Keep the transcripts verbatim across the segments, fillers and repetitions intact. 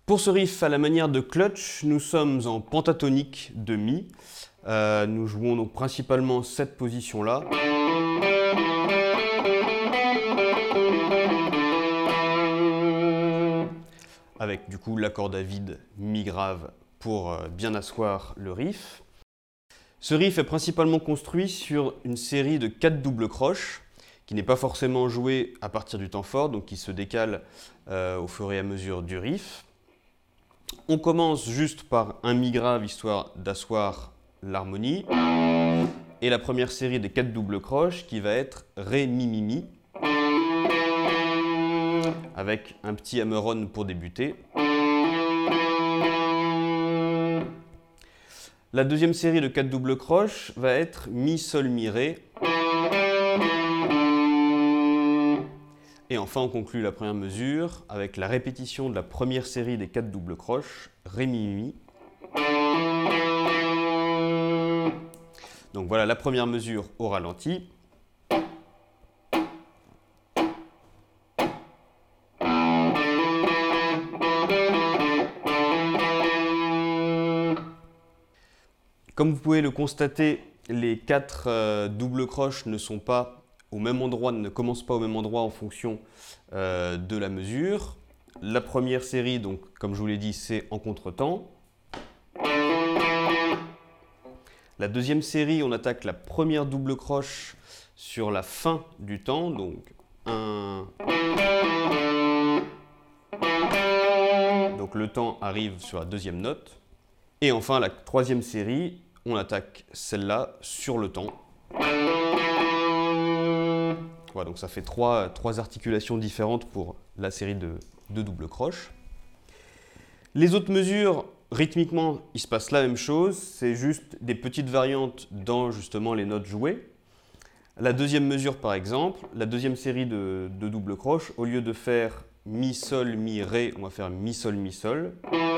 Pour ce riff à la manière de clutch, nous sommes en pentatonique de Mi. Euh, nous jouons donc principalement cette position-là. Avec du coup l'accord à vide Mi grave pour bien asseoir le riff. Ce riff est principalement construit sur une série de quatre doubles croches qui n'est pas forcément joué à partir du temps fort, donc qui se décale euh, au fur et à mesure du riff. On commence juste par un Mi grave histoire d'asseoir l'harmonie et la première série des quatre doubles croches qui va être Ré, Mi, Mi, Mi avec un petit hammer-on pour débuter. La deuxième série de quatre doubles croches va être Mi, Sol, Mi, Ré. Et enfin, on conclut la première mesure avec la répétition de la première série des quatre doubles croches, Ré, Mi, Mi, Mi. Donc voilà la première mesure au ralenti. Comme vous pouvez le constater, les quatre euh, doubles croches ne sont pas au même endroit, ne commencent pas au même endroit en fonction euh, de la mesure. La première série, donc, comme je vous l'ai dit, c'est en contretemps. La deuxième série, on attaque la première double croche sur la fin du temps, donc un. Donc le temps arrive sur la deuxième note. Et enfin, la troisième série, on attaque celle-là sur le temps. Voilà, donc ça fait trois, trois articulations différentes pour la série de, de doubles croches. Les autres mesures, rythmiquement, il se passe la même chose, c'est juste des petites variantes dans justement les notes jouées. La deuxième mesure, par exemple, la deuxième série de, de doubles croches, au lieu de faire Mi, Sol, Mi, Ré, on va faire Mi, Sol, Mi, Sol.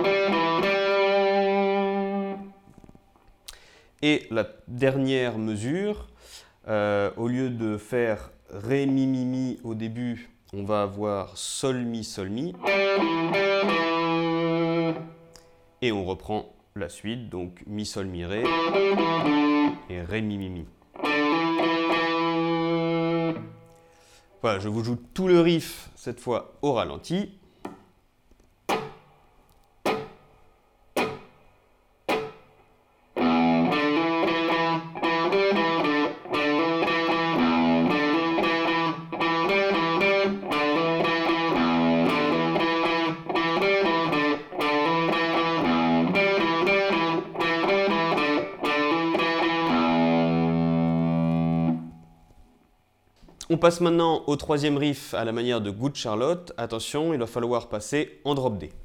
Et la dernière mesure, euh, au lieu de faire Ré, Mi, Mi, Mi au début, on va avoir Sol, Mi, Sol, Mi. Et on reprend la suite, donc Mi, Sol, Mi, Ré et Ré, Mi, Mi, Mi. Voilà, je vous joue tout le riff, cette fois au ralenti. On passe maintenant au troisième riff à la manière de Good Charlotte. Attention, il va falloir passer en drop D.